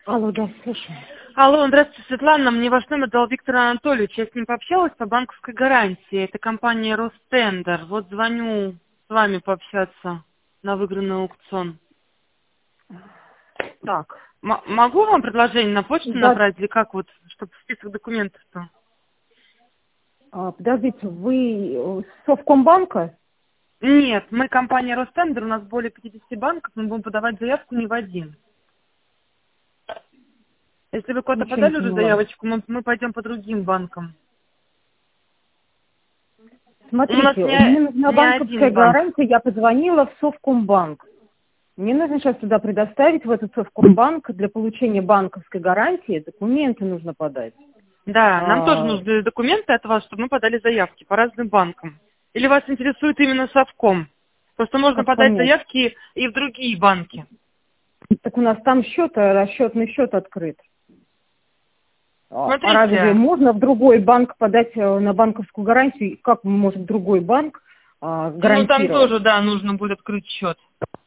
Алло, да, слушаю. Алло, здравствуйте, Светлана. Мне ваш номер дал Виктор Анатольевич. Я с ним пообщалась по банковской гарантии. Это компания Ростендер. Вот звоню с вами пообщаться на выигранный аукцион. Так, Могу вам предложение на почту да, набрать или как вот, чтобы список документов-то? подождите, вы с Совкомбанка? Нет, мы компания Ростендер, у нас более 50 банков, мы будем подавать заявку не в один. Если вы куда-то Ничего не подали уже поняла. заявочку, мы пойдем по другим банкам. У нас Смотрите, мне нужна не банковская один банк. гарантия, я позвонила в Совкомбанк. Мне нужно сейчас туда предоставить, в этот Совкомбанк, для получения банковской гарантии документы нужно подать. Да, нам тоже А, нужны документы от вас, чтобы мы подали заявки по разным банкам. Или вас интересует именно Совком? Просто можно как подать понять? заявки и в другие банки. Так у нас там расчетный счет открыт. А разве Смотрите, можно в другой банк подать на банковскую гарантию? И как может другой банк ну там гарантировать? тоже, да, нужно будет открыть счет.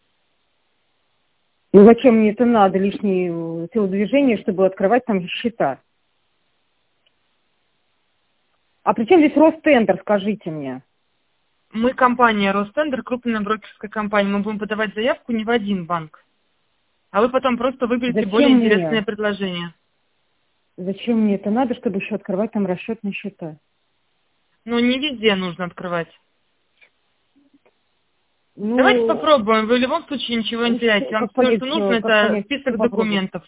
Ну зачем мне это надо, лишние телодвижения, чтобы открывать там счета? А при чем здесь Ростендер, скажите мне? Мы компания Ростендер, крупная брокерская компания. Мы будем подавать заявку не в один банк. А вы потом просто выберете более Зачем интересное мне? предложение. Зачем мне это надо, чтобы еще открывать там расчетные счета? Ну, не везде нужно открывать. Давайте Ну, попробуем. Вы в любом случае ничего не теряете. Вам все, что нужно, как это понять, что список попробовать? документов.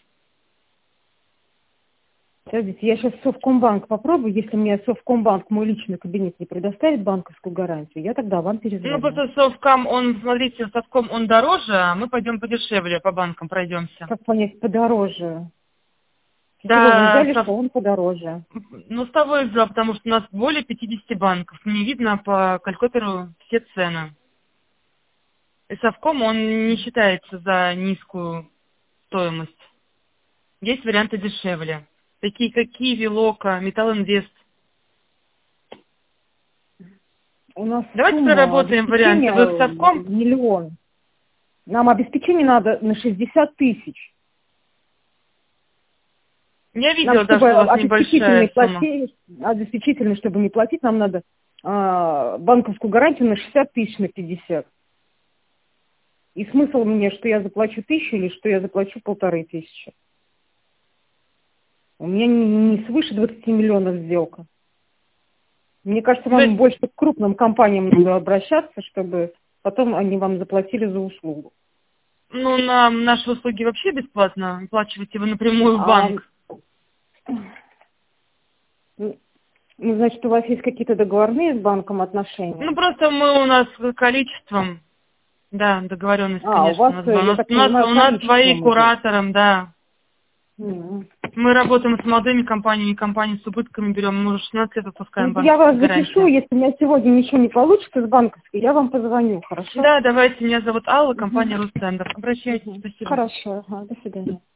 Подождите, я сейчас Совкомбанк попробую. Если мне Совкомбанк, мой личный кабинет, не предоставит банковскую гарантию, я тогда вам Ну, перезвоню. просто Совком, смотрите, Совком он дороже, а мы пойдем подешевле, по банкам пройдемся. Как понять, подороже? С чего вы Да, взяли, что он подороже? ну, с того и взяла, потому что у нас более 50 банков. Мне видно по калькулятору все цены. И Совком, он не считается за низкую стоимость. Есть варианты дешевле. Такие как Киви, Лока, Металл Инвест. У нас Давайте сумма проработаем варианты. обеспечения Вы в Совком? миллион. Нам обеспечение надо на 60 тысяч. Я Нам, видела, да, чтобы что у вас небольшая сумма. обеспечительный, чтобы не платить, нам надо банковскую гарантию на 60 тысяч на 50. И смысл мне, что я заплачу 1000 или что я заплачу 1500. У меня не свыше 20 миллионов сделка. Мне кажется, вам больше к крупным компаниям надо обращаться, чтобы потом они вам заплатили за услугу. Ну, нам наши услуги вообще бесплатно. Оплачиваете вы напрямую в А, банк. ну, значит, у вас есть какие-то договорные с банком отношения? Ну, просто мы у нас количеством, да, договоренность, У конечно, у вас, нас была. я так понимаю, У нас свои количеством идет. куратором, да. Мгм. Мы работаем с молодыми компаниями, компании с убытками берем. Мы уже 16 лет выпускаем Ну, я вас банковские запишу, гарантии. если у меня сегодня ничего не получится с банковской, я вам позвоню, хорошо? Да, давайте, меня зовут Алла, Мгм. компания Ростендер. Обращайтесь, Мгм. спасибо. Хорошо, ага, до свидания.